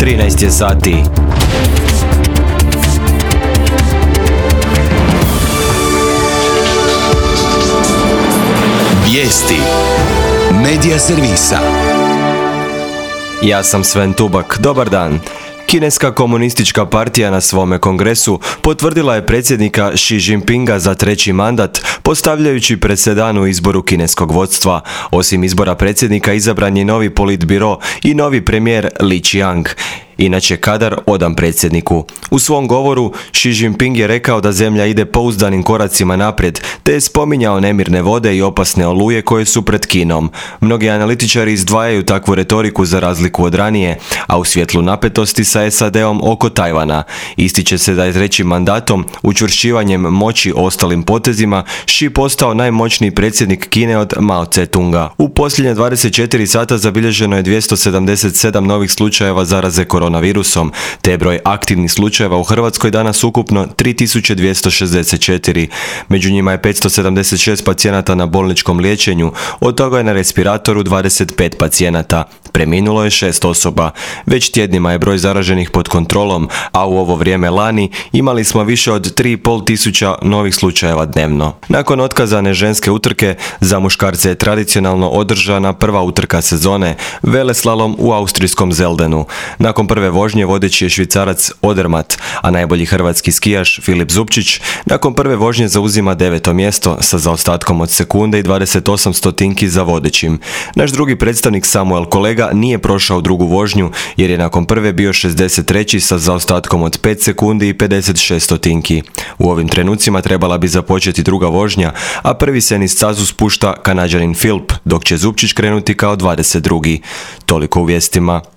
13 je sati. Vijesti Medija servisa. Ja sam Sven Tubak, dobar dan. Kineska komunistička partija na svome kongresu potvrdila je predsjednika Xi Jinpinga za treći mandat, postavljajući presedan u izboru kineskog vodstva. Osim izbora predsjednika izabran je novi politbiro i novi premijer Li Qiang, inače kadar odan predsjedniku. U svom govoru Xi Jinping je rekao da zemlja ide pouzdanim koracima naprijed, te je spominjao nemirne vode i opasne oluje koje su pred Kinom. Mnogi analitičari izdvajaju takvu retoriku za razliku od ranije, a u svjetlu napetosti sa SAD-om oko Tajvana. Ističe se da je trećim mandatom, učvršćivanjem moći ostalim potezima, Xi postao najmoćniji predsjednik Kine od Mao Tse-tunga. U posljednje 24 sata zabilježeno je 277 novih slučajeva zaraze koronavirusom, te je broj aktivnih slučajeva u Hrvatskoj danas ukupno 3264. Među njima je 576 pacijenata na bolničkom liječenju, od toga je na respiratoru 25 pacijenata. Preminulo je 6 osoba. Već tjednima je broj zaraženih pod kontrolom, a u ovo vrijeme lani imali smo više od 3,5 tisuća novih slučajeva dnevno. Nakon otkazane ženske utrke, za muškarce je tradicionalno održana prva utrka sezone, veleslalom u austrijskom Zeldenu. Nakon prve vožnje vodeći je Švicarac Odermatt, a najbolji hrvatski skijaš Filip Zubčić nakon prve vožnje zauzima 9. mjesto sa zaostatkom od sekunde i 28 stotinki za vodećim. Naš drugi predstavnik Samuel Kolega nije prošao drugu vožnju jer je nakon prve bio 63. sa zaostatkom od 5 sekundi i 56 stotinki. U ovim trenucima trebala bi započeti druga vožnja, a prvi se niz stazu spušta Kanađanin Philp, dok će Zubčić krenuti kao 22. Toliko u vijestima.